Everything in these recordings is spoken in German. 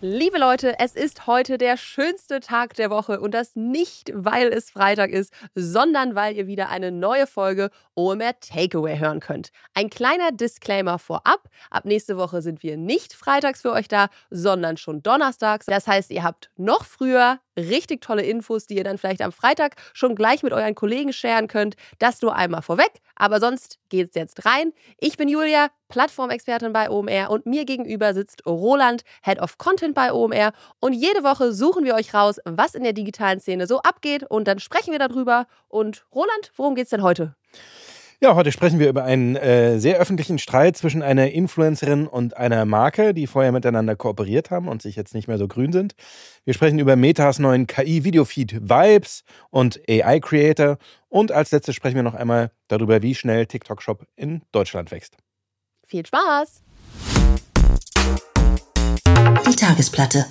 Liebe Leute, es ist heute der schönste Tag der Woche und das nicht, weil es Freitag ist, sondern weil ihr wieder eine neue Folge OMR Takeaway hören könnt. Ein kleiner Disclaimer vorab. Ab nächste Woche sind wir nicht freitags für euch da, sondern schon donnerstags. Das heißt, ihr habt noch früher richtig tolle Infos, die ihr dann vielleicht am Freitag schon gleich mit euren Kollegen sharen könnt. Das nur einmal vorweg, aber sonst geht's jetzt rein. Ich bin Julia, Plattformexpertin bei OMR und mir gegenüber sitzt Roland, Head of Content bei OMR und jede Woche suchen wir euch raus, was in der digitalen Szene so abgeht und dann sprechen wir darüber. Und Roland, worum geht's denn heute? Ja, heute sprechen wir über einen sehr öffentlichen Streit zwischen einer Influencerin und einer Marke, die vorher miteinander kooperiert haben und sich jetzt nicht mehr so grün sind. Wir sprechen über Metas neuen KI-Videofeed Vibes und AI-Creator. Und als letztes sprechen wir noch einmal darüber, wie schnell TikTok-Shop in Deutschland wächst. Viel Spaß! Die Tagesplatte.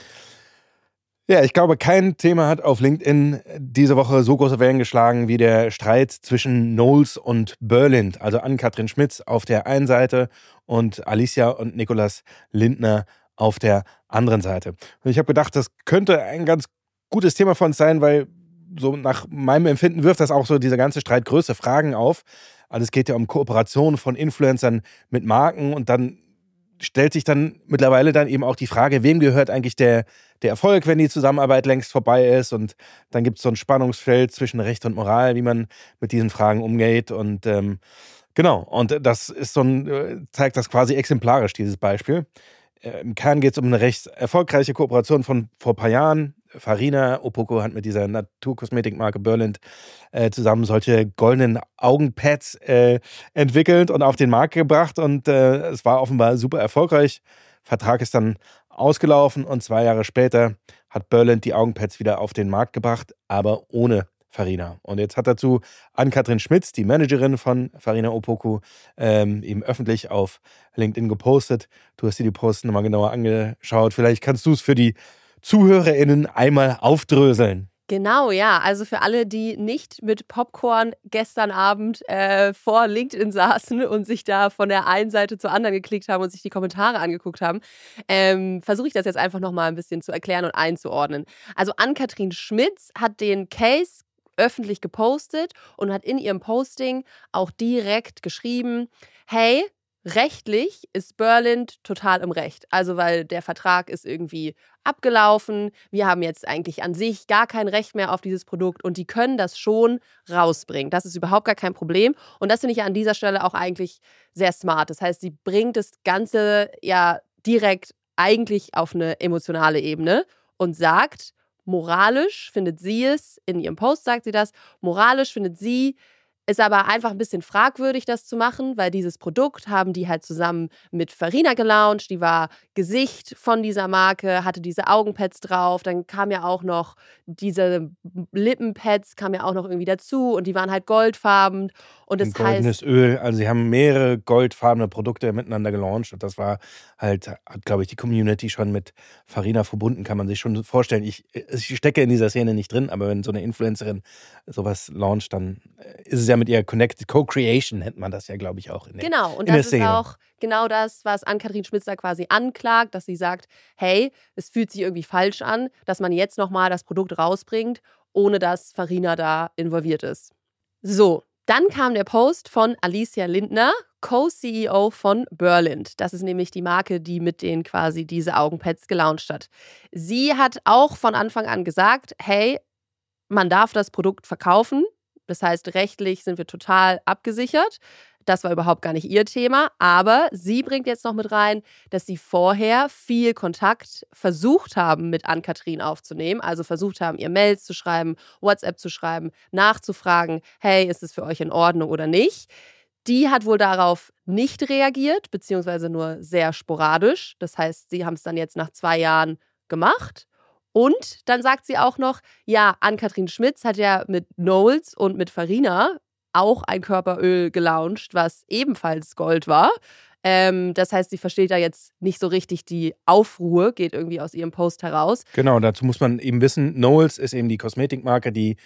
Ja, ich glaube, kein Thema hat auf LinkedIn diese Woche so große Wellen geschlagen wie der Streit zwischen Knowles und Berlind, also Ann-Kathrin Schmitz auf der einen Seite und Alicia und Nicolas Lindner auf der anderen Seite. Und ich habe gedacht, das könnte ein ganz gutes Thema für uns sein, weil so nach meinem Empfinden wirft das auch so diese ganze Streit größere Fragen auf. Also es geht ja um Kooperation von Influencern mit Marken und dann stellt sich dann mittlerweile dann eben auch die Frage, wem gehört eigentlich der Erfolg, wenn die Zusammenarbeit längst vorbei ist, und dann gibt es so ein Spannungsfeld zwischen Recht und Moral, wie man mit diesen Fragen umgeht und genau, und das ist zeigt das quasi exemplarisch, dieses Beispiel. Im Kern geht es um eine recht erfolgreiche Kooperation von vor ein paar Jahren. Farina Opoku hat mit dieser Naturkosmetikmarke Berlind zusammen solche goldenen Augenpads entwickelt und auf den Markt gebracht und es war offenbar super erfolgreich. Vertrag ist dann ausgelaufen und 2 Jahre später hat Berlind die Augenpads wieder auf den Markt gebracht, aber ohne Farina. Und jetzt hat dazu Ann-Kathrin Schmitz, die Managerin von Farina Opoku, eben öffentlich auf LinkedIn gepostet. Du hast dir die Posts nochmal genauer angeschaut. Vielleicht kannst du es für die ZuhörerInnen einmal aufdröseln. Genau, ja. Also für alle, die nicht mit Popcorn gestern Abend vor LinkedIn saßen und sich da von der einen Seite zur anderen geklickt haben und sich die Kommentare angeguckt haben, versuche ich das jetzt einfach nochmal ein bisschen zu erklären und einzuordnen. Also Ann-Kathrin Schmitz hat den Case öffentlich gepostet und hat in ihrem Posting auch direkt geschrieben, hey, rechtlich ist Berlind total im Recht. Also weil der Vertrag ist irgendwie abgelaufen. Wir haben jetzt eigentlich an sich gar kein Recht mehr auf dieses Produkt und die können das schon rausbringen. Das ist überhaupt gar kein Problem. Und das finde ich an dieser Stelle auch eigentlich sehr smart. Das heißt, sie bringt das Ganze ja direkt eigentlich auf eine emotionale Ebene und sagt, moralisch findet sie es, in ihrem Post sagt sie das, moralisch findet sie ist aber einfach ein bisschen fragwürdig, das zu machen, weil dieses Produkt haben die halt zusammen mit Farina gelauncht. Die war Gesicht von dieser Marke, hatte diese Augenpads drauf. Dann kam ja auch noch diese Lippenpads, kam ja auch noch irgendwie dazu. Und die waren halt goldfarben. Und das goldenes Öl. Also sie haben mehrere goldfarbene Produkte miteinander gelauncht. Und das war halt, hat, glaube ich, die Community schon mit Farina verbunden, kann man sich schon vorstellen. Ich stecke in dieser Szene nicht drin, aber wenn so eine Influencerin sowas launcht, dann ist es ja mit ihr Connected Co-Creation, nennt man das ja, glaube ich, auch. Genau, und das ist auch genau das, was Ann-Kathrin Schmitz da quasi anklagt, dass sie sagt, hey, es fühlt sich irgendwie falsch an, dass man jetzt nochmal das Produkt rausbringt, ohne dass Farina da involviert ist. So, dann kam der Post von Alicia Lindner, Co-CEO von Berlind. Das ist nämlich die Marke, die mit denen quasi diese Augenpads gelauncht hat. Sie hat auch von Anfang an gesagt, hey, man darf das Produkt verkaufen. Das heißt, rechtlich sind wir total abgesichert. Das war überhaupt gar nicht ihr Thema. Aber sie bringt jetzt noch mit rein, dass sie vorher viel Kontakt versucht haben, mit Ann-Kathrin aufzunehmen. Also versucht haben, ihr Mails zu schreiben, WhatsApp zu schreiben, nachzufragen, hey, ist es für euch in Ordnung oder nicht? Die hat wohl darauf nicht reagiert, beziehungsweise nur sehr sporadisch. Das heißt, sie haben es dann jetzt nach 2 Jahren gemacht. Und dann sagt sie auch noch, ja, Ann-Kathrin Schmitz hat ja mit Knowles und mit Farina auch ein Körperöl gelauncht, was ebenfalls Gold war. Das heißt, sie versteht da jetzt nicht so richtig die Aufruhr, geht irgendwie aus ihrem Post heraus. Genau, dazu muss man eben wissen, Knowles ist eben die Kosmetikmarke, die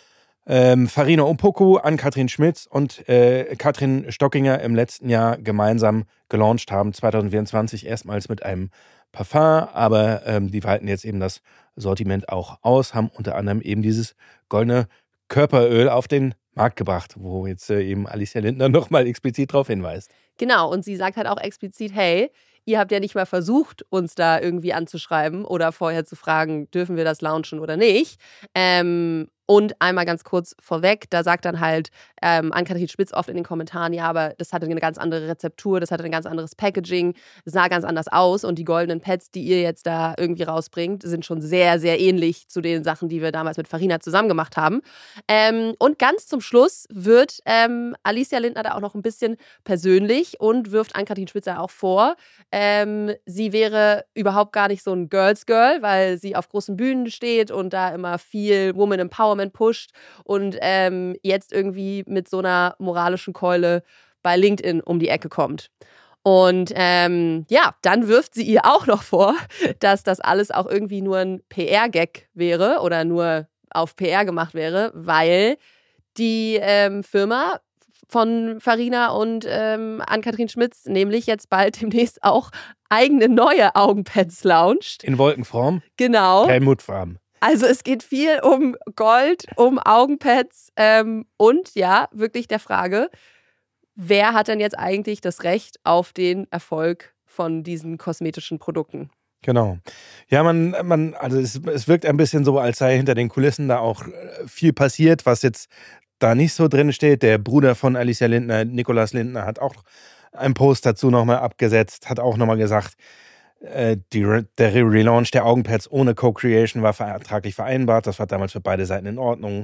Farina Opoku, Ann-Kathrin Schmitz und Katrin Stockinger im letzten Jahr gemeinsam gelauncht haben, 2024 erstmals mit einem Parfum, aber die weiten jetzt eben das Sortiment auch aus, haben unter anderem eben dieses goldene Körperöl auf den Markt gebracht, wo jetzt eben Alicia Lindner nochmal explizit darauf hinweist. Genau, und sie sagt halt auch explizit, hey, ihr habt ja nicht mal versucht, uns da irgendwie anzuschreiben oder vorher zu fragen, dürfen wir das launchen oder nicht. Und einmal ganz kurz vorweg, da sagt dann halt Ann-Kathrin Schmitz oft in den Kommentaren, ja, aber das hatte eine ganz andere Rezeptur, das hatte ein ganz anderes Packaging, sah ganz anders aus und die goldenen Pads, die ihr jetzt da irgendwie rausbringt, sind schon sehr, sehr ähnlich zu den Sachen, die wir damals mit Farina zusammen gemacht haben. Und ganz zum Schluss wird Alicia Lindner da auch noch ein bisschen persönlich und wirft Ann-Kathrin Schmitz auch vor, sie wäre überhaupt gar nicht so ein Girls Girl, weil sie auf großen Bühnen steht und da immer viel Woman Empowerment pusht und jetzt irgendwie mit so einer moralischen Keule bei LinkedIn um die Ecke kommt. Und dann wirft sie ihr auch noch vor, dass das alles auch irgendwie nur ein PR-Gag wäre oder nur auf PR gemacht wäre, weil die Firma von Farina und Ann-Kathrin Schmitz nämlich jetzt bald demnächst auch eigene neue Augenpads launcht. In Wolkenform? Genau. Helmutfarben. Also es geht viel um Gold, um Augenpads und ja, wirklich der Frage, wer hat denn jetzt eigentlich das Recht auf den Erfolg von diesen kosmetischen Produkten? Genau. Ja, also es wirkt ein bisschen so, als sei hinter den Kulissen da auch viel passiert, was jetzt da nicht so drin steht. Der Bruder von Alicia Lindner, Nikolaus Lindner, hat auch einen Post dazu nochmal abgesetzt, hat auch nochmal gesagt, der Relaunch der Augenpads ohne Co-Creation war vertraglich vereinbart. Das war damals für beide Seiten in Ordnung.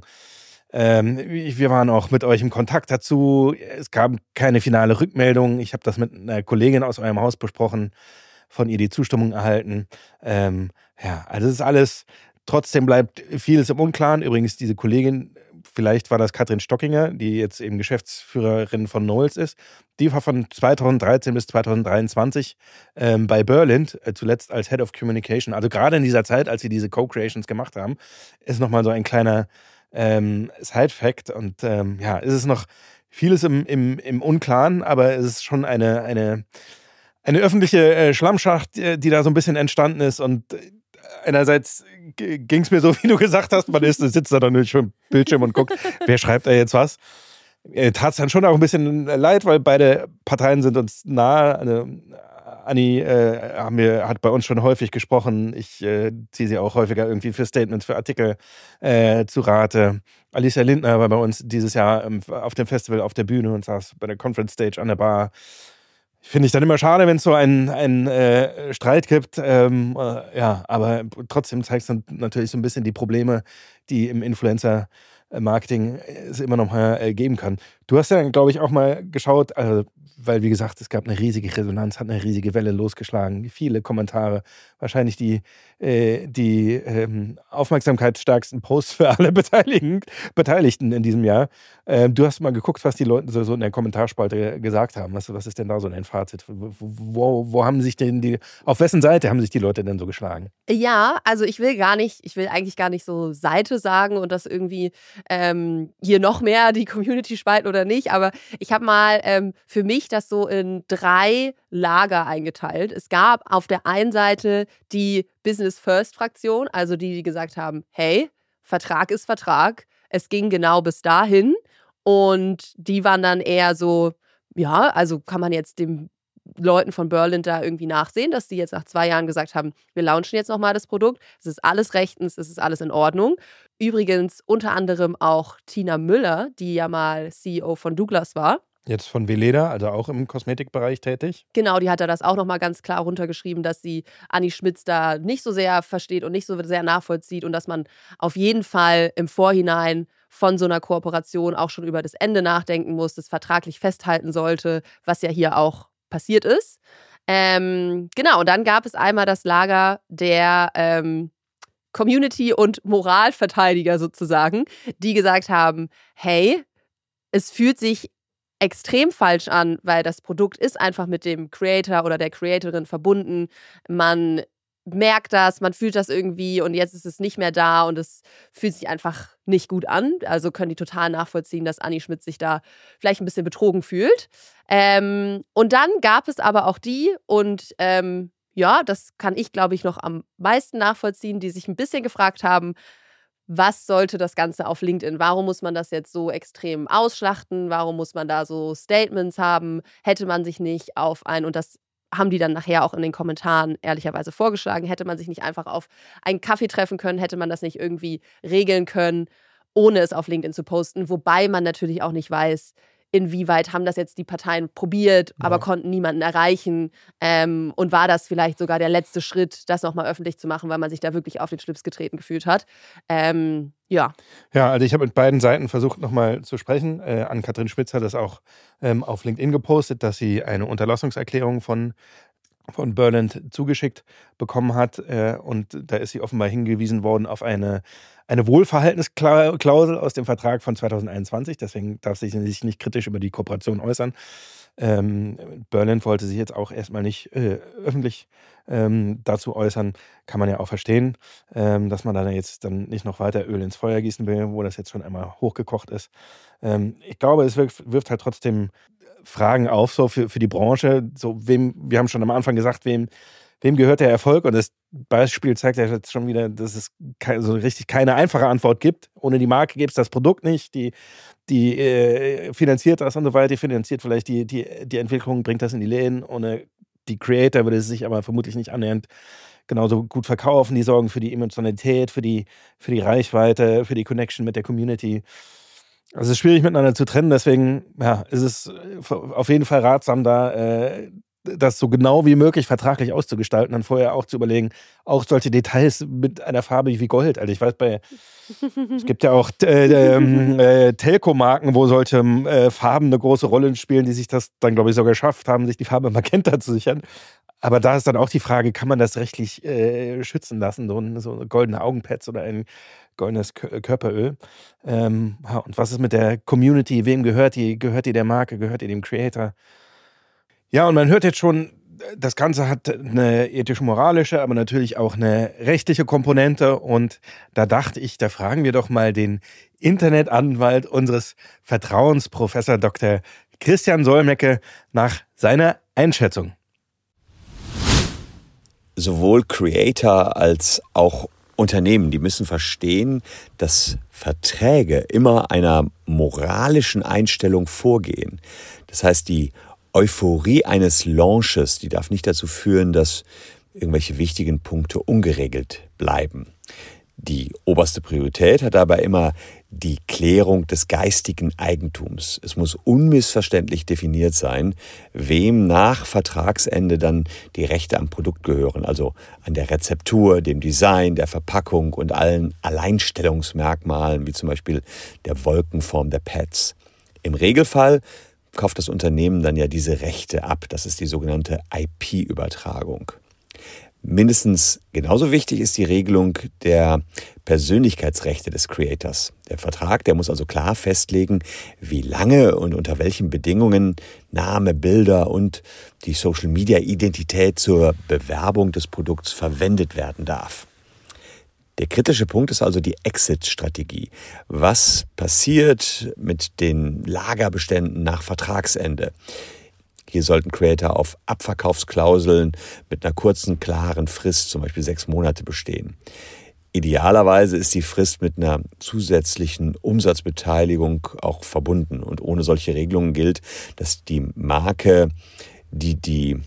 Wir waren auch mit euch im Kontakt dazu. Es gab keine finale Rückmeldung. Ich habe das mit einer Kollegin aus eurem Haus besprochen, von ihr die Zustimmung erhalten. Also es ist alles, trotzdem bleibt vieles im Unklaren. Übrigens, diese Kollegin, vielleicht war das Katrin Stockinger, die jetzt eben Geschäftsführerin von Knowles ist. Die war von 2013 bis 2023 bei Berlind, zuletzt als Head of Communication. Also gerade in dieser Zeit, als sie diese Co-Creations gemacht haben, ist nochmal so ein kleiner Side-Fact. Und es ist noch vieles im Unklaren, aber es ist schon eine öffentliche Schlammschacht, die da so ein bisschen entstanden ist. Und einerseits ging es mir so, wie du gesagt hast, sitzt da dann nicht vor dem Bildschirm und guckt, wer schreibt da jetzt was. Tat es dann schon auch ein bisschen leid, weil beide Parteien sind uns nahe. Anni hat bei uns schon häufig gesprochen. Ich ziehe sie auch häufiger irgendwie für Statements, für Artikel zu Rate. Alicia Lindner war bei uns dieses Jahr auf dem Festival auf der Bühne und saß bei der Conference Stage an der Bar. Finde ich dann immer schade, wenn es so einen Streit gibt. Aber trotzdem zeigt es dann natürlich so ein bisschen die Probleme, die im Influencer-Marketing es immer noch mal geben kann. Du hast ja, glaube ich, auch mal geschaut, weil, wie gesagt, es gab eine riesige Resonanz, hat eine riesige Welle losgeschlagen, viele Kommentare, wahrscheinlich die aufmerksamkeitsstärksten Posts für alle Beteiligten in diesem Jahr. Du hast mal geguckt, was die Leute so in der Kommentarspalte gesagt haben. Was ist denn da so dein Fazit? Wo haben sich denn auf wessen Seite haben sich die Leute denn so geschlagen? Ja, also ich will eigentlich gar nicht so Seite sagen und das irgendwie hier noch mehr die Community spalten oder nicht, aber ich habe mal für mich das so in 3 Lager eingeteilt. Es gab auf der einen Seite die Business-First-Fraktion, also die gesagt haben, hey, Vertrag ist Vertrag. Es ging genau bis dahin und die waren dann eher so, ja, also kann man jetzt den Leuten von Berlind da irgendwie nachsehen, dass die jetzt nach 2 Jahren gesagt haben, wir launchen jetzt nochmal das Produkt, es ist alles rechtens, es ist alles in Ordnung. Übrigens unter anderem auch Tina Müller, die ja mal CEO von Douglas war. Jetzt von Veleda, also auch im Kosmetikbereich tätig. Genau, die hat da das auch nochmal ganz klar runtergeschrieben, dass sie Anni Schmitz da nicht so sehr versteht und nicht so sehr nachvollzieht und dass man auf jeden Fall im Vorhinein von so einer Kooperation auch schon über das Ende nachdenken muss, das vertraglich festhalten sollte, was ja hier auch passiert ist. Genau, und dann gab es einmal das Lager der Community- und Moralverteidiger sozusagen, die gesagt haben, hey, es fühlt sich extrem falsch an, weil das Produkt ist einfach mit dem Creator oder der Creatorin verbunden. Man merkt das, man fühlt das irgendwie und jetzt ist es nicht mehr da und es fühlt sich einfach nicht gut an. Also können die total nachvollziehen, dass Anni Schmitz sich da vielleicht ein bisschen betrogen fühlt. Und dann gab es aber auch die und ja, das kann ich, glaube ich, noch am meisten nachvollziehen, die sich ein bisschen gefragt haben, was sollte das Ganze auf LinkedIn? Warum muss man das jetzt so extrem ausschlachten? Warum muss man da so Statements haben? Hätte man sich nicht und das haben die dann nachher auch in den Kommentaren ehrlicherweise vorgeschlagen, hätte man sich nicht einfach auf einen Kaffee treffen können, hätte man das nicht irgendwie regeln können, ohne es auf LinkedIn zu posten, wobei man natürlich auch nicht weiß, inwieweit haben das jetzt die Parteien probiert, aber konnten niemanden erreichen, und war das vielleicht sogar der letzte Schritt, das nochmal öffentlich zu machen, weil man sich da wirklich auf den Schlips getreten gefühlt hat. Ja. Ja, also ich habe mit beiden Seiten versucht nochmal zu sprechen. Ann-Kathrin Schmitz hat das auch auf LinkedIn gepostet, dass sie eine Unterlassungserklärung von Berland zugeschickt bekommen hat. Und da ist sie offenbar hingewiesen worden auf eine Wohlverhaltensklausel aus dem Vertrag von 2021. Deswegen darf sie sich nicht kritisch über die Kooperation äußern. Berland wollte sich jetzt auch erstmal nicht öffentlich dazu äußern. Kann man ja auch verstehen, dass man da jetzt dann nicht noch weiter Öl ins Feuer gießen will, wo das jetzt schon einmal hochgekocht ist. Ich glaube, es wirft halt trotzdem Fragen auf, so für die Branche. So, wir haben schon am Anfang gesagt, wem gehört der Erfolg? Und das Beispiel zeigt ja jetzt schon wieder, dass es so richtig keine einfache Antwort gibt. Ohne die Marke gibt es das Produkt nicht. Die finanziert das und so weiter. Die finanziert vielleicht die Entwicklung, bringt das in die Läden. Ohne die Creator würde es sich aber vermutlich nicht annähernd genauso gut verkaufen. Die sorgen für die Emotionalität, für die Reichweite, für die Connection mit der Community. Also es ist schwierig miteinander zu trennen, deswegen ist es auf jeden Fall ratsam, da das so genau wie möglich vertraglich auszugestalten, dann vorher auch zu überlegen, auch solche Details mit einer Farbe wie Gold. Also ich weiß, es gibt ja auch Telco-Marken, wo solche Farben eine große Rolle spielen, die sich das dann, glaube ich, sogar geschafft haben, sich die Farbe Magenta zu sichern. Aber da ist dann auch die Frage, kann man das rechtlich schützen lassen, so goldene Augenpads oder ein goldenes Körperöl. Und was ist mit der Community? Wem gehört die? Gehört die der Marke? Gehört die dem Creator? Ja, und man hört jetzt schon, das Ganze hat eine ethisch-moralische, aber natürlich auch eine rechtliche Komponente. Und da dachte ich, da fragen wir doch mal den Internetanwalt unseres Vertrauens, Professor Dr. Christian Solmecke, nach seiner Einschätzung. Sowohl Creator als auch Unternehmen, die müssen verstehen, dass Verträge immer einer moralischen Einstellung vorgehen. Das heißt, die Euphorie eines Launches, die darf nicht dazu führen, dass irgendwelche wichtigen Punkte ungeregelt bleiben. Die oberste Priorität hat dabei immer die Klärung des geistigen Eigentums. Es muss unmissverständlich definiert sein, wem nach Vertragsende dann die Rechte am Produkt gehören, also an der Rezeptur, dem Design, der Verpackung und allen Alleinstellungsmerkmalen, wie zum Beispiel der Wolkenform der Pads. Im Regelfall kauft das Unternehmen dann ja diese Rechte ab. Das ist die sogenannte IP-Übertragung. Mindestens genauso wichtig ist die Regelung der Persönlichkeitsrechte des Creators. Der Vertrag, der muss also klar festlegen, wie lange und unter welchen Bedingungen Name, Bilder und die Social-Media-Identität zur Bewerbung des Produkts verwendet werden darf. Der kritische Punkt ist also die Exit-Strategie. Was passiert mit den Lagerbeständen nach Vertragsende? Hier sollten Creator auf Abverkaufsklauseln mit einer kurzen, klaren Frist, zum Beispiel 6 Monate, bestehen. Idealerweise ist die Frist mit einer zusätzlichen Umsatzbeteiligung auch verbunden. Und ohne solche Regelungen gilt, dass die Marke, die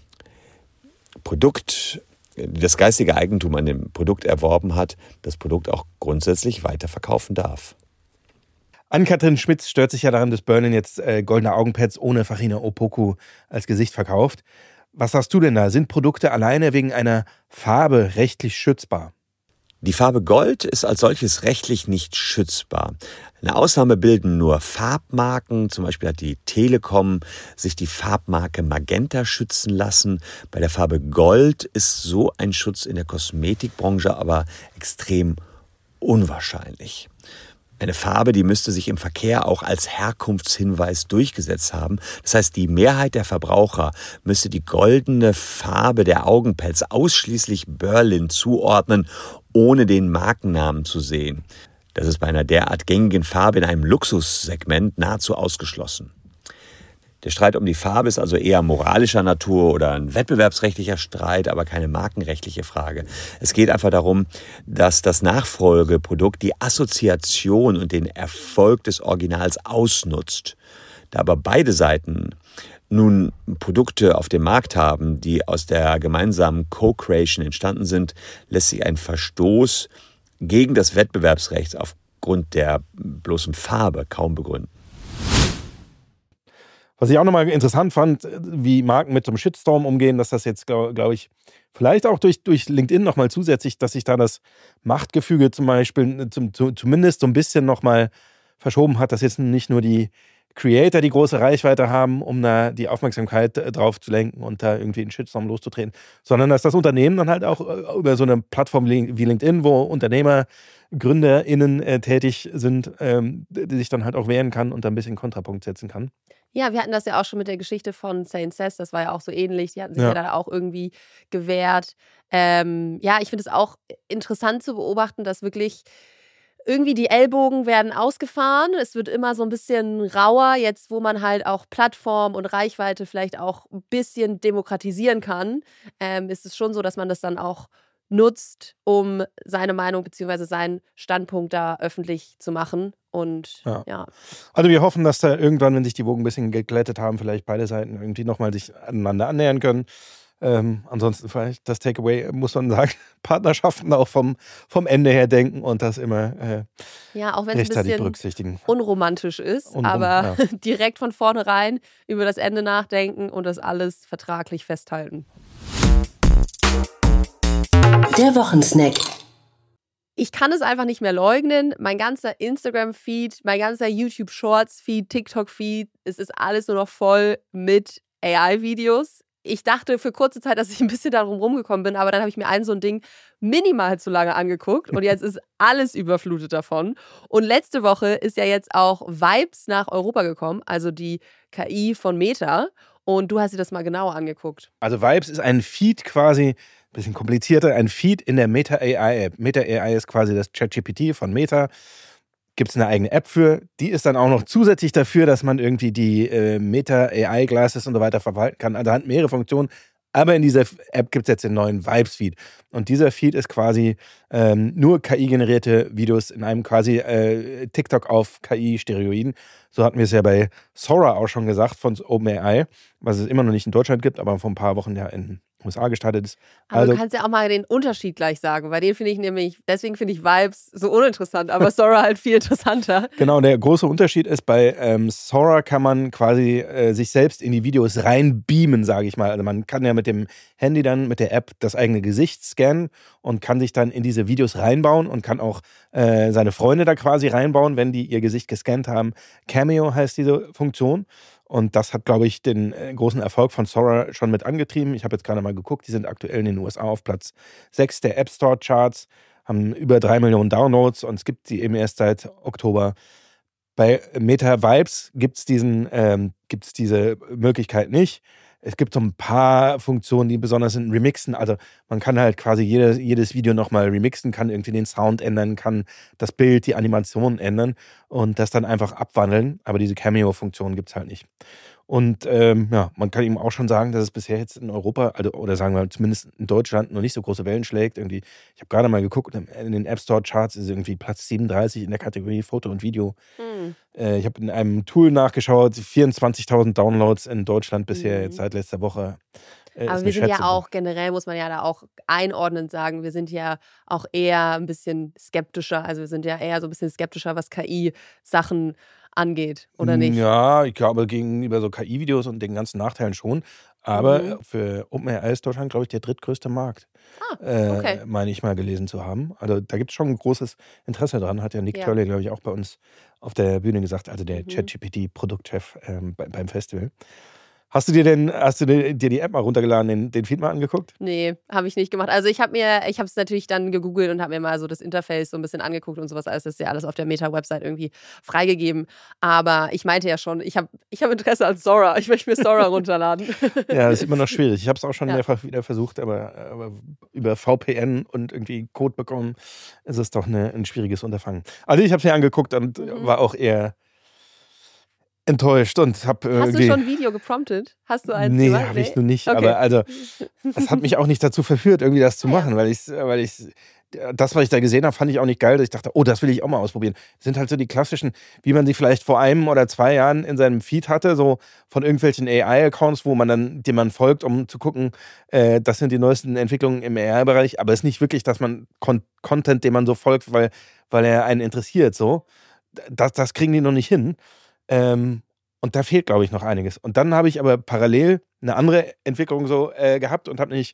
das geistige Eigentum an dem Produkt erworben hat, das Produkt auch grundsätzlich weiterverkaufen darf. Ann-Kathrin Schmitz stört sich ja daran, dass Berland jetzt goldene Augenpads ohne Farina Opoku als Gesicht verkauft. Was sagst du denn da? Sind Produkte alleine wegen einer Farbe rechtlich schützbar? Die Farbe Gold ist als solches rechtlich nicht schützbar. Eine Ausnahme bilden nur Farbmarken. Zum Beispiel hat die Telekom sich die Farbmarke Magenta schützen lassen. Bei der Farbe Gold ist so ein Schutz in der Kosmetikbranche aber extrem unwahrscheinlich. Eine Farbe, die müsste sich im Verkehr auch als Herkunftshinweis durchgesetzt haben. Das heißt, die Mehrheit der Verbraucher müsste die goldene Farbe der Augenpads ausschließlich Berland zuordnen, ohne den Markennamen zu sehen. Das ist bei einer derart gängigen Farbe in einem Luxussegment nahezu ausgeschlossen. Der Streit um die Farbe ist also eher moralischer Natur oder ein wettbewerbsrechtlicher Streit, aber keine markenrechtliche Frage. Es geht einfach darum, dass das Nachfolgeprodukt die Assoziation und den Erfolg des Originals ausnutzt. Da aber beide Seiten nun Produkte auf dem Markt haben, die aus der gemeinsamen Co-Creation entstanden sind, lässt sich ein Verstoß gegen das Wettbewerbsrecht aufgrund der bloßen Farbe kaum begründen. Was ich auch nochmal interessant fand, wie Marken mit so einem Shitstorm umgehen, dass das jetzt, glaube ich, vielleicht auch durch LinkedIn nochmal zusätzlich, dass sich da das Machtgefüge zum Beispiel zumindest so ein bisschen nochmal verschoben hat, dass jetzt nicht nur die Creator die große Reichweite haben, um da die Aufmerksamkeit drauf zu lenken und da irgendwie einen Shitstorm loszutreten, sondern dass das Unternehmen dann halt auch über so eine Plattform wie LinkedIn, wo Unternehmer, GründerInnen tätig sind, die sich dann halt auch wehren kann und da ein bisschen Kontrapunkt setzen kann. Ja, wir hatten das ja auch schon mit der Geschichte von Saint Sess, das war ja auch so ähnlich. Die hatten sich ja da auch irgendwie gewehrt. Ja, ich finde es auch interessant zu beobachten, dass wirklich irgendwie die Ellbogen werden ausgefahren. Es wird immer so ein bisschen rauer, jetzt wo man halt auch Plattform und Reichweite vielleicht auch ein bisschen demokratisieren kann. Ist es schon so, dass man das dann auch nutzt, um seine Meinung bzw. seinen Standpunkt da öffentlich zu machen. Und ja. Also wir hoffen, dass da irgendwann, wenn sich die Wogen ein bisschen geglättet haben, vielleicht beide Seiten irgendwie nochmal sich aneinander annähern können. Ansonsten vielleicht das Takeaway, muss man sagen, Partnerschaften auch vom Ende her denken und das immer ja, auch wenn es ein bisschen berücksichtigen. Unromantisch ist, aber direkt von vornherein über das Ende nachdenken und das alles vertraglich festhalten. Der Wochensnack. Ich kann es einfach nicht mehr leugnen. Mein ganzer Instagram-Feed, mein ganzer YouTube-Shorts-Feed, TikTok-Feed, es ist alles nur noch voll mit AI-Videos. Ich dachte für kurze Zeit, dass ich ein bisschen darum rumgekommen bin, aber dann habe ich mir so ein Ding minimal zu lange angeguckt und jetzt ist alles überflutet davon. Und letzte Woche ist ja jetzt auch Vibes nach Europa gekommen, also die KI von Meta. Und du hast dir das mal genauer angeguckt. Also Vibes ist ein Feed quasi, ein bisschen komplizierter, ein Feed in der Meta AI App. Meta AI ist quasi das ChatGPT von Meta. Gibt es eine eigene App für. Die ist dann auch noch zusätzlich dafür, dass man irgendwie die Meta AI Glasses und so weiter verwalten kann. Also hat mehrere Funktionen. Aber in dieser App gibt es jetzt den neuen Vibes-Feed. Und dieser Feed ist quasi nur KI-generierte Videos in einem quasi TikTok auf KI-Steroiden. So hatten wir es ja bei Sora auch schon gesagt von OpenAI, was es immer noch nicht in Deutschland gibt, aber vor ein paar Wochen ja in den USA gestartet ist. Aber du kannst ja auch mal den Unterschied gleich sagen, weil den finde ich nämlich, deswegen finde ich Vibes so uninteressant, aber Sora halt viel interessanter. Genau, der große Unterschied ist, bei Sora kann man quasi sich selbst in die Videos reinbeamen, sage ich mal. Also man kann ja mit dem Handy dann, mit der App das eigene Gesicht scannen und kann sich dann in diese Videos reinbauen und kann auch seine Freunde da quasi reinbauen, wenn die ihr Gesicht gescannt haben. Cameo heißt diese Funktion. Und das hat, glaube ich, den großen Erfolg von Sora schon mit angetrieben. Ich habe jetzt gerade mal geguckt, die sind aktuell in den USA auf Platz 6 der App Store Charts, haben über 3 Millionen Downloads und es gibt sie eben erst seit Oktober. Bei Meta Vibes gibt es diese Möglichkeit nicht. Es gibt so ein paar Funktionen, die besonders sind. Remixen, also man kann halt quasi jedes Video nochmal remixen, kann irgendwie den Sound ändern, kann das Bild, die Animation ändern und das dann einfach abwandeln. Aber diese Cameo-Funktion gibt es halt nicht. Und man kann eben auch schon sagen, dass es bisher jetzt in Europa, also, oder sagen wir zumindest in Deutschland, noch nicht so große Wellen schlägt. Irgendwie, ich habe gerade mal geguckt, in den App Store Charts ist irgendwie Platz 37 in der Kategorie Foto und Video. Ich habe in einem Tool nachgeschaut, 24.000 Downloads in Deutschland bisher, jetzt seit letzter Woche. Aber wir sind ja auch, generell muss man ja da auch einordnend sagen, wir sind ja auch eher ein bisschen skeptischer. Also wir sind ja eher so ein bisschen skeptischer, was KI-Sachen angeht, oder nicht? Ja, ich glaube, gegenüber so KI-Videos und den ganzen Nachteilen schon. Aber für OpenAI ist Deutschland, glaube ich, der drittgrößte Markt. Okay. Meine ich mal gelesen zu haben. Also da gibt es schon ein großes Interesse dran. Hat ja Nick Turley, glaube ich, auch bei uns auf der Bühne gesagt, also der ChatGPT-Produktchef beim Festival. Hast du dir die App mal runtergeladen, den Feed mal angeguckt? Nee, habe ich nicht gemacht. Also ich habe es natürlich dann gegoogelt und habe mir mal so das Interface so ein bisschen angeguckt und sowas. Alles ist ja alles auf der Meta-Website irgendwie freigegeben. Aber ich meinte ja schon, ich hab Interesse an Sora. Ich möchte mir Sora runterladen. Ja, das ist immer noch schwierig. Ich habe es auch schon mehrfach wieder versucht, aber über VPN und irgendwie Code bekommen, ist es doch ein schwieriges Unterfangen. Also ich habe es mir angeguckt und war auch eher enttäuscht und habe Hast du schon ein Video gepromptet? Hast du eins Nee, gemacht? habe ich noch nicht. Okay. Aber also, das hat mich auch nicht dazu verführt, irgendwie das zu machen, weil ich das, was ich da gesehen habe, fand ich auch nicht geil, dass ich dachte, oh, das will ich auch mal ausprobieren. Das sind halt so die klassischen, wie man sie vielleicht vor 1 oder 2 Jahren in seinem Feed hatte, so von irgendwelchen AI-Accounts, wo man dann, dem man folgt, um zu gucken, das sind die neuesten Entwicklungen im AI-Bereich, aber es ist nicht wirklich, dass man Content, dem man so folgt, weil er einen interessiert, so. Das kriegen die noch nicht hin. Und da fehlt, glaube ich, noch einiges. Und dann habe ich aber parallel eine andere Entwicklung so gehabt und habe nicht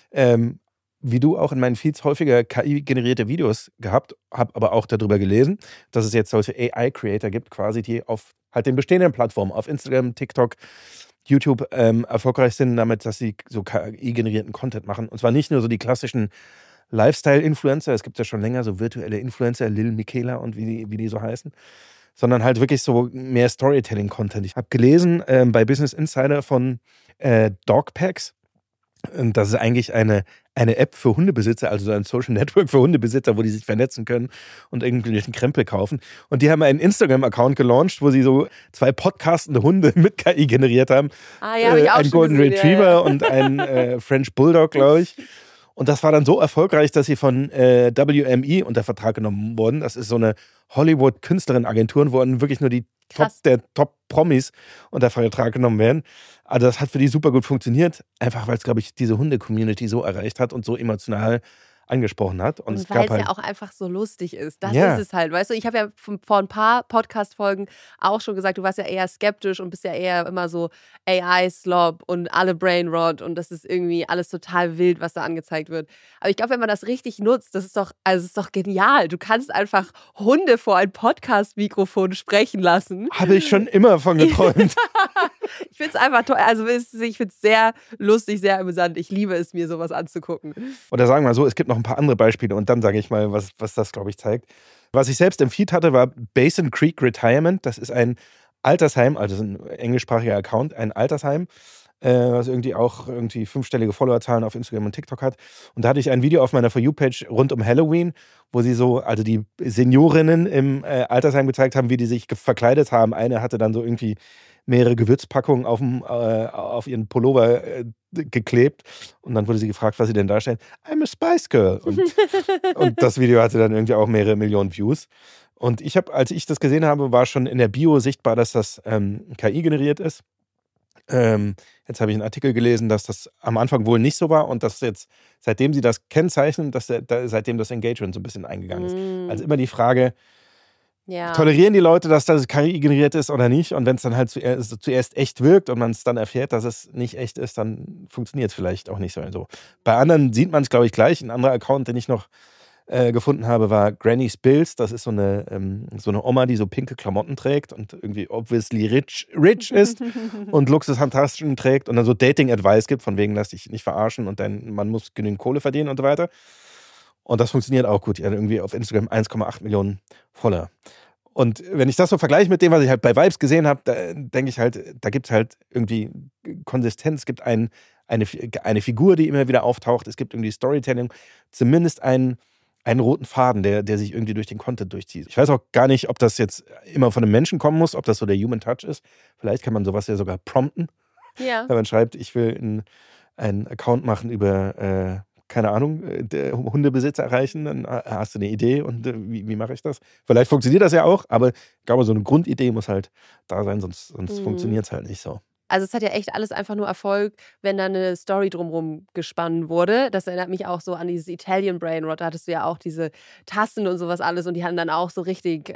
wie du auch in meinen Feeds häufiger KI-generierte Videos gehabt, habe aber auch darüber gelesen, dass es jetzt solche AI-Creator gibt, quasi, die auf halt den bestehenden Plattformen, auf Instagram, TikTok, YouTube erfolgreich sind damit, dass sie so KI-generierten Content machen. Und zwar nicht nur so die klassischen Lifestyle-Influencer, es gibt ja schon länger so virtuelle Influencer, Lil Michaela und wie die so heißen, sondern halt wirklich so mehr Storytelling-Content. Ich habe gelesen bei Business Insider von Dogpacks, das ist eigentlich eine App für Hundebesitzer, also so ein Social Network für Hundebesitzer, wo die sich vernetzen können und irgendwelchen Krempel kaufen. Und die haben einen Instagram-Account gelauncht, wo sie so 2 podcastende Hunde mit KI generiert haben. Ah ja, hab ich auch einen schon Golden gesehen, Retriever ja. und einen French Bulldog, glaube ich. Und das war dann so erfolgreich, dass sie von WME unter Vertrag genommen wurden. Das ist so eine Hollywood-Künstlerin-Agentur, wo dann wirklich nur die Top-Promis unter Vertrag genommen werden. Also das hat für die super gut funktioniert, einfach weil es, glaube ich, diese Hunde-Community so erreicht hat und so emotional angesprochen hat. Und es weil gab es halt, ja auch einfach so lustig ist. Das Ja. ist es halt. Weißt du, ich habe ja vor ein paar Podcast-Folgen auch schon gesagt, du warst ja eher skeptisch und bist ja eher immer so AI-Slob und alle Brainrot und das ist irgendwie alles total wild, was da angezeigt wird. Aber ich glaube, wenn man das richtig nutzt, das ist doch genial. Du kannst einfach Hunde vor ein Podcast-Mikrofon sprechen lassen. habe ich schon immer von geträumt. Ich finde es einfach toll. Also ich finde es sehr lustig, sehr amüsant. Ich liebe es, mir sowas anzugucken. Oder sagen wir mal so, es gibt noch ein paar andere Beispiele und dann sage ich mal, was das, glaube ich, zeigt. Was ich selbst im Feed hatte, war Basin Creek Retirement. Das ist ein Altersheim, also ein englischsprachiger Account, ein Altersheim, was irgendwie auch 5-stellige Followerzahlen auf Instagram und TikTok hat. Und da hatte ich ein Video auf meiner For You-Page rund um Halloween, wo sie so, also die Seniorinnen im Altersheim gezeigt haben, wie die sich verkleidet haben. Eine hatte dann so irgendwie mehrere Gewürzpackungen auf ihren Pullover geklebt und dann wurde sie gefragt, was sie denn darstellt. I'm a Spice Girl. Und das Video hatte dann irgendwie auch mehrere Millionen Views. Und als ich das gesehen habe, war schon in der Bio sichtbar, dass das KI generiert ist. Jetzt habe ich einen Artikel gelesen, dass das am Anfang wohl nicht so war und dass jetzt, seitdem sie das kennzeichnen, seitdem das Engagement so ein bisschen eingegangen ist. Also immer die Frage, Ja. tolerieren die Leute, dass das KI generiert ist oder nicht? Und wenn es dann halt zuerst echt wirkt und man es dann erfährt, dass es nicht echt ist, dann funktioniert es vielleicht auch nicht so. Bei anderen sieht man es, glaube ich, gleich. Ein anderer Account, den ich noch gefunden habe, war Granny's Bills. Das ist so eine Oma, die so pinke Klamotten trägt und irgendwie obviously rich ist und Luxushandtaschen trägt und dann so Dating-Advice gibt, von wegen, lass dich nicht verarschen und man muss genügend Kohle verdienen und so weiter. Und das funktioniert auch gut. Die hat irgendwie auf Instagram 1,8 Millionen Follower. Und wenn ich das so vergleiche mit dem, was ich halt bei Vibes gesehen habe, da denke ich halt, da gibt es halt irgendwie Konsistenz. Es gibt eine Figur, die immer wieder auftaucht. Es gibt irgendwie Storytelling. Zumindest einen roten Faden, der sich irgendwie durch den Content durchzieht. Ich weiß auch gar nicht, ob das jetzt immer von einem Menschen kommen muss, ob das so der Human Touch ist. Vielleicht kann man sowas ja sogar prompten. Ja. Wenn man schreibt, ich will einen Account machen über keine Ahnung, Hundebesitzer erreichen, dann hast du eine Idee und wie mache ich das? Vielleicht funktioniert das ja auch, aber ich glaube, so eine Grundidee muss halt da sein, sonst funktioniert es halt nicht so. Also es hat ja echt alles einfach nur Erfolg, wenn da eine Story drumherum gespannt wurde. Das erinnert mich auch so an dieses Italian Brainrot. Da hattest du ja auch diese Tasten und sowas alles und die haben dann auch so richtig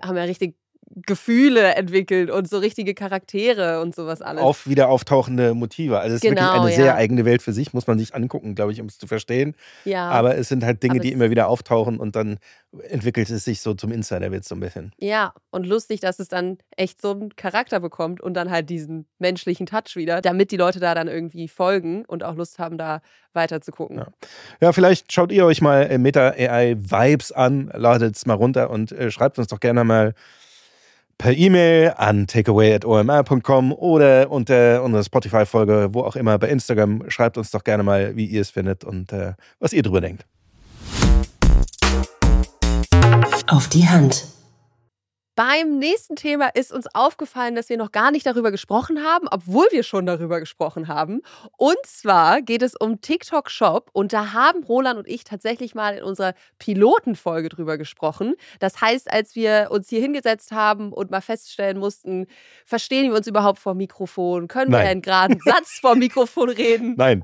Gefühle entwickelt und so richtige Charaktere und sowas alles. Wieder auftauchende Motive. Also es ist wirklich eine sehr eigene Welt für sich, muss man sich angucken, glaube ich, um es zu verstehen. Ja. Aber es sind halt Dinge, die immer wieder auftauchen und dann entwickelt es sich so zum Insiderwitz so ein bisschen. Ja, und lustig, dass es dann echt so einen Charakter bekommt und dann halt diesen menschlichen Touch wieder, damit die Leute da dann irgendwie folgen und auch Lust haben, da weiter zu gucken. Ja, vielleicht schaut ihr euch mal Meta AI Vibes an, ladet es mal runter und schreibt uns doch gerne mal per E-Mail an takeaway@omr.com oder unter unserer Spotify-Folge, wo auch immer, bei Instagram. Schreibt uns doch gerne mal, wie ihr es findet und was ihr drüber denkt. Auf die Hand. Beim nächsten Thema ist uns aufgefallen, dass wir noch gar nicht darüber gesprochen haben, obwohl wir schon darüber gesprochen haben. Und zwar geht es um TikTok Shop. Und da haben Roland und ich tatsächlich mal in unserer Pilotenfolge drüber gesprochen. Das heißt, als wir uns hier hingesetzt haben und mal feststellen mussten, verstehen wir uns überhaupt vor Mikrofon? Können wir einen geraden Satz vor Mikrofon reden? Nein.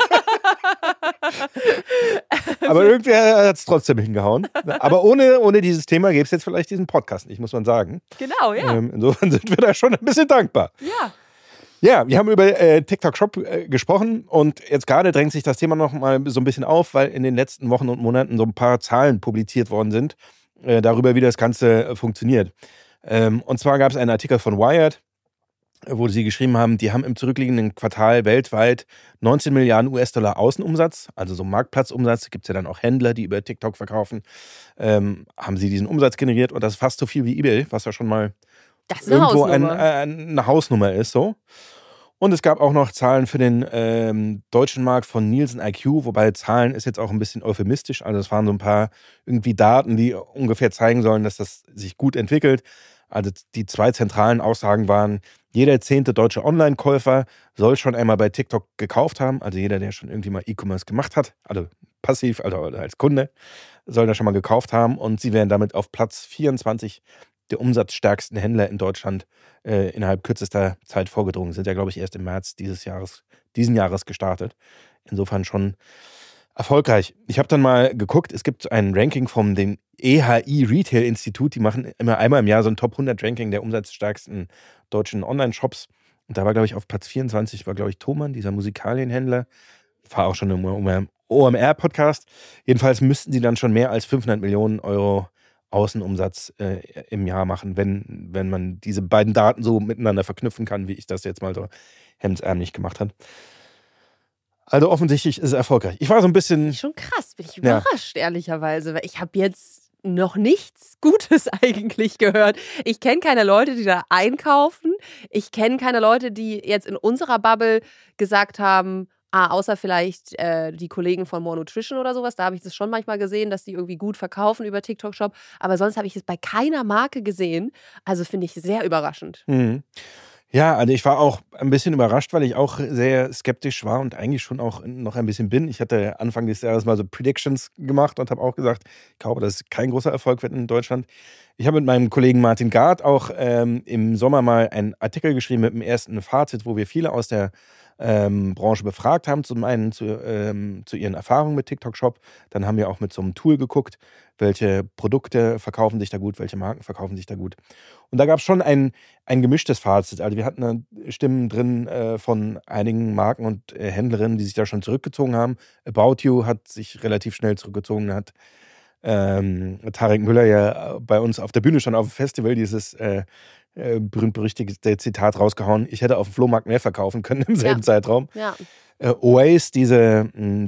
Aber irgendwer hat es trotzdem hingehauen. Aber ohne dieses Thema gäbe es jetzt vielleicht diesen Podcast nicht, muss man sagen. Genau, ja. Insofern sind wir da schon ein bisschen dankbar. Ja. Ja, wir haben über TikTok Shop gesprochen und jetzt gerade drängt sich das Thema noch mal so ein bisschen auf, weil in den letzten Wochen und Monaten so ein paar Zahlen publiziert worden sind darüber, wie das Ganze funktioniert. Und zwar gab es einen Artikel von Wired, wo sie geschrieben haben, die haben im zurückliegenden Quartal weltweit 19 Milliarden US-Dollar Außenumsatz, also so Marktplatzumsatz, gibt es ja dann auch Händler, die über TikTok verkaufen, haben sie diesen Umsatz generiert und das ist fast so viel wie eBay, was ja schon mal irgendwo eine Hausnummer ist. So. Und es gab auch noch Zahlen für den deutschen Markt von Nielsen IQ, wobei Zahlen ist jetzt auch ein bisschen euphemistisch, also es waren so ein paar irgendwie Daten, die ungefähr zeigen sollen, dass das sich gut entwickelt. Also die 2 zentralen Aussagen waren, jeder 10. deutsche Online-Käufer soll schon einmal bei TikTok gekauft haben. Also jeder, der schon irgendwie mal E-Commerce gemacht hat, also passiv, also als Kunde, soll das schon mal gekauft haben. Und sie wären damit auf Platz 24 der umsatzstärksten Händler in Deutschland innerhalb kürzester Zeit vorgedrungen. Sind ja, glaube ich, erst im März diesen Jahres gestartet. Insofern schon erfolgreich. Ich habe dann mal geguckt, es gibt ein Ranking vom dem EHI Retail Institut, die machen immer einmal im Jahr so ein Top 100 Ranking der umsatzstärksten deutschen Online-Shops. Und da war, glaube ich, auf Platz 24 war, glaube ich, Thomann, dieser Musikalienhändler. War auch schon im OMR-Podcast. Jedenfalls müssten sie dann schon mehr als 500 Millionen Euro Außenumsatz im Jahr machen, wenn man diese beiden Daten so miteinander verknüpfen kann, wie ich das jetzt mal so hemdsärmlich gemacht habe. Also offensichtlich ist es erfolgreich. Ich war so ein bisschen... Schon krass, bin ich überrascht, ehrlicherweise, weil ich habe jetzt noch nichts Gutes eigentlich gehört. Ich kenne keine Leute, die da einkaufen. Ich kenne keine Leute, die jetzt in unserer Bubble gesagt haben, außer vielleicht die Kollegen von More Nutrition oder sowas, da habe ich das schon manchmal gesehen, dass die irgendwie gut verkaufen über TikTok Shop. Aber sonst habe ich es bei keiner Marke gesehen. Also finde ich sehr überraschend. Mhm. Ja, also ich war auch ein bisschen überrascht, weil ich auch sehr skeptisch war und eigentlich schon auch noch ein bisschen bin. Ich hatte Anfang des Jahres mal so Predictions gemacht und habe auch gesagt, ich glaube, dass es kein großer Erfolg wird in Deutschland. Ich habe mit meinem Kollegen Martin Gard auch im Sommer mal einen Artikel geschrieben mit dem ersten Fazit, wo wir viele aus der Branche befragt haben, zum einen zu ihren Erfahrungen mit TikTok Shop. Dann haben wir auch mit so einem Tool geguckt, welche Produkte verkaufen sich da gut, welche Marken verkaufen sich da gut. Und da gab es schon ein gemischtes Fazit. Also wir hatten Stimmen drin von einigen Marken und Händlerinnen, die sich da schon zurückgezogen haben. About You hat sich relativ schnell zurückgezogen, hat Tarek Müller ja bei uns auf der Bühne schon auf dem Festival dieses berühmt-berüchtigte Zitat rausgehauen, ich hätte auf dem Flohmarkt mehr verkaufen können im selben Zeitraum. Ja. Oasis, diese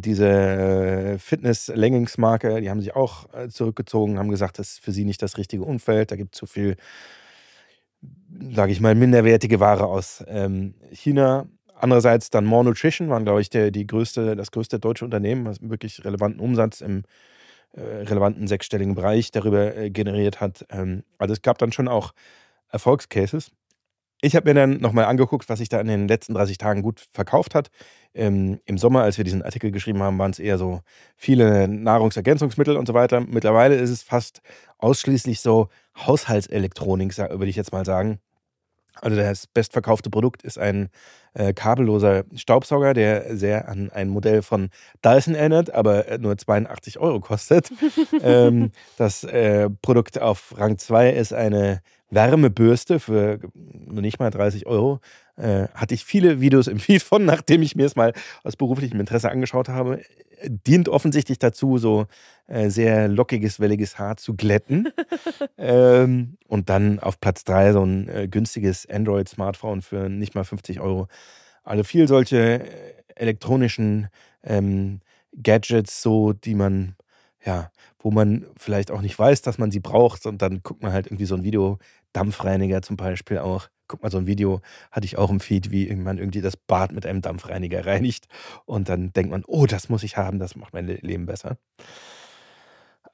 Fitness-Leggings-Marke, die haben sich auch zurückgezogen, haben gesagt, das ist für sie nicht das richtige Umfeld, da gibt es zu viel, sage ich mal, minderwertige Ware aus China. Andererseits dann More Nutrition, waren, glaube ich, das größte deutsche Unternehmen, was wirklich relevanten Umsatz im relevanten 6-stelligen Bereich darüber generiert hat. Also es gab dann schon auch Erfolgscases. Ich habe mir dann nochmal angeguckt, was sich da in den letzten 30 Tagen gut verkauft hat. Im Sommer, als wir diesen Artikel geschrieben haben, waren es eher so viele Nahrungsergänzungsmittel und so weiter. Mittlerweile ist es fast ausschließlich so Haushaltselektronik, würde ich jetzt mal sagen. Also das bestverkaufte Produkt ist ein kabelloser Staubsauger, der sehr an ein Modell von Dyson erinnert, aber nur 82 Euro kostet. Das Produkt auf Rang 2 ist eine Wärmebürste für nur nicht mal 30 Euro. Hatte ich viele Videos im Feed von, nachdem ich mir es mal aus beruflichem Interesse angeschaut habe. Dient offensichtlich dazu, so sehr lockiges, welliges Haar zu glätten. Und dann auf Platz 3 so ein günstiges Android-Smartphone für nicht mal 50 Euro. Also viel solche elektronischen Gadgets, so die man, ja, wo man vielleicht auch nicht weiß, dass man sie braucht. Und dann guckt man halt irgendwie so ein Video, Dampfreiniger zum Beispiel auch. Guck mal, so ein Video hatte ich auch im Feed, wie man irgendwie das Bad mit einem Dampfreiniger reinigt. Und dann denkt man, oh, das muss ich haben, das macht mein Leben besser.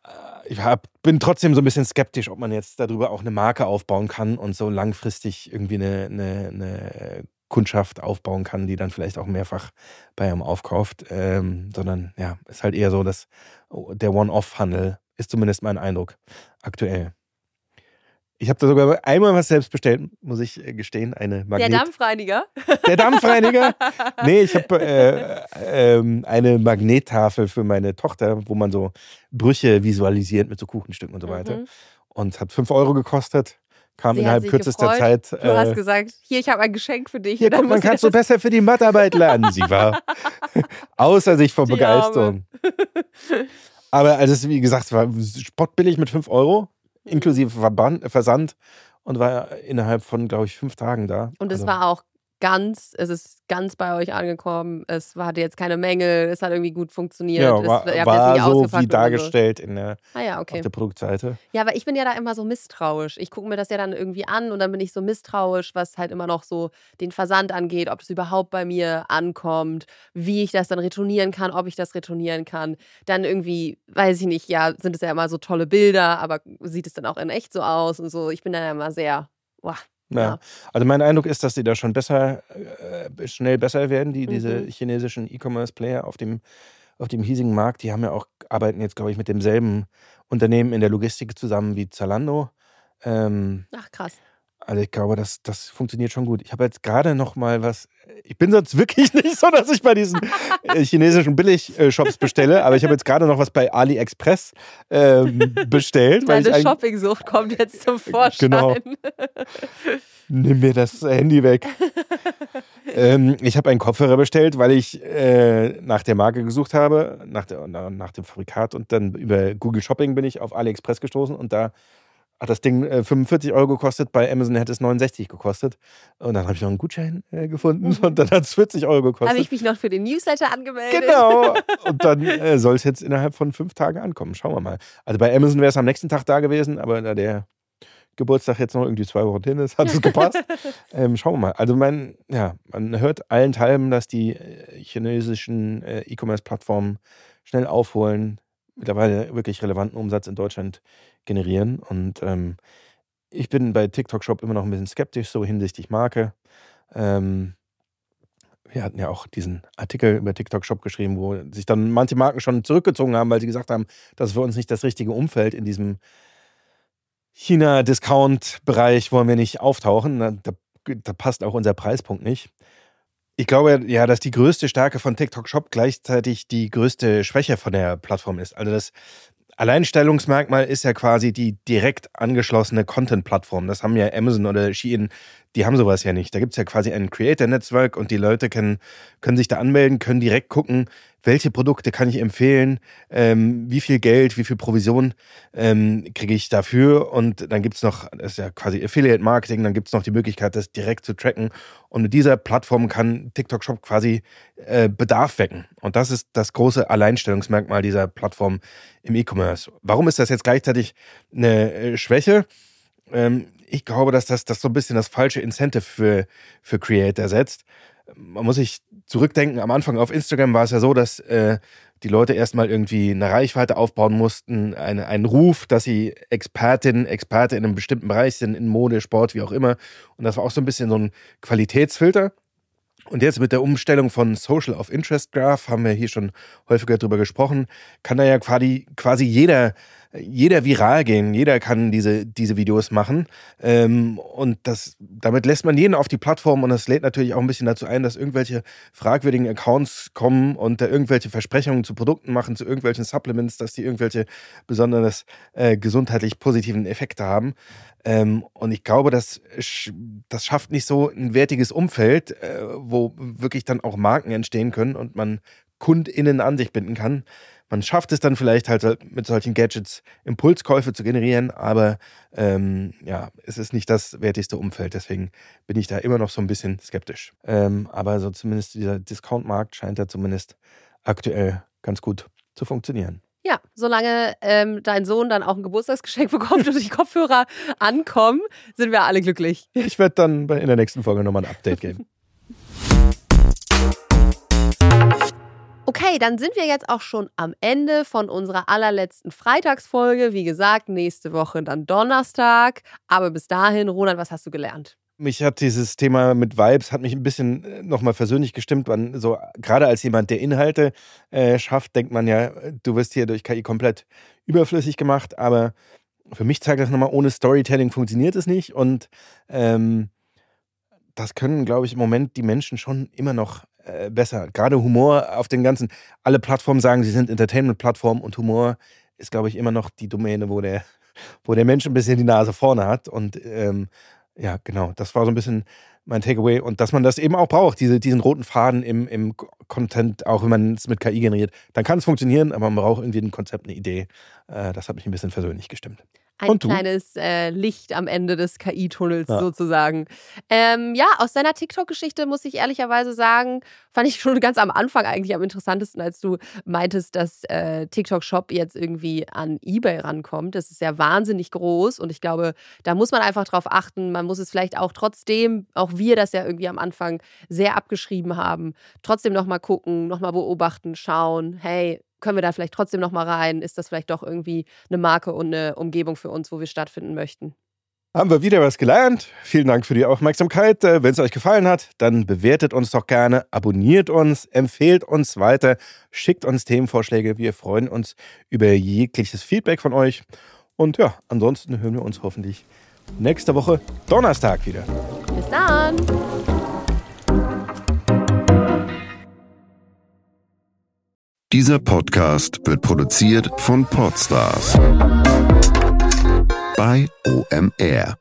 bin trotzdem so ein bisschen skeptisch, ob man jetzt darüber auch eine Marke aufbauen kann und so langfristig irgendwie eine Kundschaft aufbauen kann, die dann vielleicht auch mehrfach bei einem aufkauft. Sondern ja, ist halt eher so, dass der One-Off-Handel ist zumindest mein Eindruck aktuell. Ich habe da sogar einmal was selbst bestellt, muss ich gestehen. Der Dampfreiniger? Der Dampfreiniger? Nee, ich habe eine Magnettafel für meine Tochter, wo man so Brüche visualisiert mit so Kuchenstücken und so weiter. Und hat 5 € gekostet. Kam innerhalb kürzester Zeit. Du hast gesagt, hier, ich habe ein Geschenk für dich. Hier, guck, man kannst du besser für die Mathearbeit lernen. Sie war außer sich vor Begeisterung. Aber also es, wie gesagt, es war spottbillig mit 5 €. Inklusive Versand und war innerhalb von, glaube ich, 5 Tagen da. Und es war auch es ist ganz bei euch angekommen. Es hatte jetzt keine Mängel, es hat irgendwie gut funktioniert. Ja, war so wie dargestellt auf der Produktseite. Ja, aber ich bin ja da immer so misstrauisch. Ich gucke mir das ja dann irgendwie an und dann bin ich so misstrauisch, was halt immer noch so den Versand angeht, ob das überhaupt bei mir ankommt, wie ich das dann retournieren kann, ob ich das retournieren kann. Dann irgendwie, weiß ich nicht, ja, sind es ja immer so tolle Bilder, aber sieht es dann auch in echt so aus und so. Ich bin dann ja immer sehr, Ja. Also mein Eindruck ist, dass die da schon schnell besser werden, diese chinesischen E-Commerce-Player auf dem hiesigen Markt. Die arbeiten jetzt, glaube ich, mit demselben Unternehmen in der Logistik zusammen wie Zalando. Ach, krass. Also ich glaube, das funktioniert schon gut. Ich habe jetzt gerade noch mal was. Ich bin sonst wirklich nicht so, dass ich bei diesen chinesischen Billig-Shops bestelle, aber ich habe jetzt gerade noch was bei AliExpress bestellt. Deine Shoppingsucht kommt jetzt zum Vorschein. Genau. Nimm mir das Handy weg. Ich habe einen Kopfhörer bestellt, weil ich nach der Marke gesucht habe, nach dem Fabrikat, und dann über Google Shopping bin ich auf AliExpress gestoßen und da hat das Ding 45 € gekostet, bei Amazon hätte es 69 gekostet. Und dann habe ich noch einen Gutschein gefunden und dann hat es 40 € gekostet. Habe ich mich noch für den Newsletter angemeldet. Genau. Und dann soll es jetzt innerhalb von 5 Tagen ankommen. Schauen wir mal. Also bei Amazon wäre es am nächsten Tag da gewesen, aber da der Geburtstag jetzt noch irgendwie 2 Wochen hin ist, hat es gepasst. Schauen wir mal. Also man hört allenthalben, dass die chinesischen E-Commerce-Plattformen schnell aufholen, mittlerweile wirklich relevanten Umsatz in Deutschland generieren. Und ich bin bei TikTok Shop immer noch ein bisschen skeptisch, so hinsichtlich Marke. Wir hatten ja auch diesen Artikel über TikTok Shop geschrieben, wo sich dann manche Marken schon zurückgezogen haben, weil sie gesagt haben, das ist für uns nicht das richtige Umfeld in diesem China-Discount-Bereich, wollen wir nicht auftauchen. Da passt auch unser Preispunkt nicht. Ich glaube ja, dass die größte Stärke von TikTok Shop gleichzeitig die größte Schwäche von der Plattform ist. Also das Alleinstellungsmerkmal ist ja quasi die direkt angeschlossene Content-Plattform. Das haben ja Amazon oder Shein, die haben sowas ja nicht. Da gibt es ja quasi ein Creator-Netzwerk und die Leute können sich da anmelden, können direkt gucken, welche Produkte kann ich empfehlen, wie viel Geld, wie viel Provision kriege ich dafür. Und dann gibt es noch, das ist ja quasi Affiliate-Marketing, dann gibt es noch die Möglichkeit, das direkt zu tracken. Und mit dieser Plattform kann TikTok Shop quasi Bedarf wecken. Und das ist das große Alleinstellungsmerkmal dieser Plattform im E-Commerce. Warum ist das jetzt gleichzeitig eine Schwäche? Ich glaube, dass das so ein bisschen das falsche Incentive für Creator setzt. Man muss sich zurückdenken, am Anfang auf Instagram war es ja so, dass die Leute erstmal irgendwie eine Reichweite aufbauen mussten, einen Ruf, dass sie Experte in einem bestimmten Bereich sind, in Mode, Sport, wie auch immer. Und das war auch so ein bisschen so ein Qualitätsfilter. Und jetzt mit der Umstellung von Social auf Interest Graph, haben wir hier schon häufiger drüber gesprochen, kann da ja quasi jeder viral gehen, jeder kann diese Videos machen. Und damit lässt man jeden auf die Plattform und das lädt natürlich auch ein bisschen dazu ein, dass irgendwelche fragwürdigen Accounts kommen und da irgendwelche Versprechungen zu Produkten machen, zu irgendwelchen Supplements, dass die irgendwelche besonders gesundheitlich positiven Effekte haben. Und ich glaube, das schafft nicht so ein wertiges Umfeld, wo wirklich dann auch Marken entstehen können und man KundInnen an sich binden kann. Man schafft es dann vielleicht halt mit solchen Gadgets Impulskäufe zu generieren, aber es ist nicht das wertigste Umfeld. Deswegen bin ich da immer noch so ein bisschen skeptisch. Aber so zumindest dieser Discount-Markt scheint da zumindest aktuell ganz gut zu funktionieren. Ja, solange dein Sohn dann auch ein Geburtstagsgeschenk bekommt und die Kopfhörer ankommen, sind wir alle glücklich. Ich werde dann in der nächsten Folge nochmal ein Update geben. Okay, dann sind wir jetzt auch schon am Ende von unserer allerletzten Freitagsfolge. Wie gesagt, nächste Woche dann Donnerstag. Aber bis dahin, Roland, was hast du gelernt? Mich hat dieses Thema mit Vibes hat mich ein bisschen nochmal versöhnlich gestimmt. So, gerade als jemand, der Inhalte schafft, denkt man ja, du wirst hier durch KI komplett überflüssig gemacht. Aber für mich zeigt das nochmal, ohne Storytelling funktioniert es nicht. Und das können, glaube ich, im Moment die Menschen schon immer noch besser. Gerade Humor auf den ganzen, alle Plattformen sagen, sie sind Entertainment-Plattformen und Humor ist, glaube ich, immer noch die Domäne, wo der Mensch ein bisschen die Nase vorne hat. Und ja, genau, das war so ein bisschen mein Takeaway. Und dass man das eben auch braucht, diesen roten Faden im Content, auch wenn man es mit KI generiert. Dann kann es funktionieren, aber man braucht irgendwie ein Konzept, eine Idee. Das hat mich ein bisschen versöhnlich gestimmt. Ein kleines Licht am Ende des KI-Tunnels sozusagen. Ja, aus deiner TikTok-Geschichte muss ich ehrlicherweise sagen, fand ich schon ganz am Anfang eigentlich am interessantesten, als du meintest, dass TikTok-Shop jetzt irgendwie an eBay rankommt. Das ist ja wahnsinnig groß und ich glaube, da muss man einfach drauf achten. Man muss es vielleicht auch trotzdem, auch wir das ja irgendwie am Anfang sehr abgeschrieben haben, trotzdem nochmal gucken, nochmal beobachten, schauen, hey, können wir da vielleicht trotzdem noch mal rein? Ist das vielleicht doch irgendwie eine Marke und eine Umgebung für uns, wo wir stattfinden möchten? Haben wir wieder was gelernt. Vielen Dank für die Aufmerksamkeit. Wenn es euch gefallen hat, dann bewertet uns doch gerne, abonniert uns, empfehlt uns weiter, schickt uns Themenvorschläge. Wir freuen uns über jegliches Feedback von euch. Und ja, ansonsten hören wir uns hoffentlich nächste Woche Donnerstag wieder. Bis dann! Dieser Podcast wird produziert von Podstars bei OMR.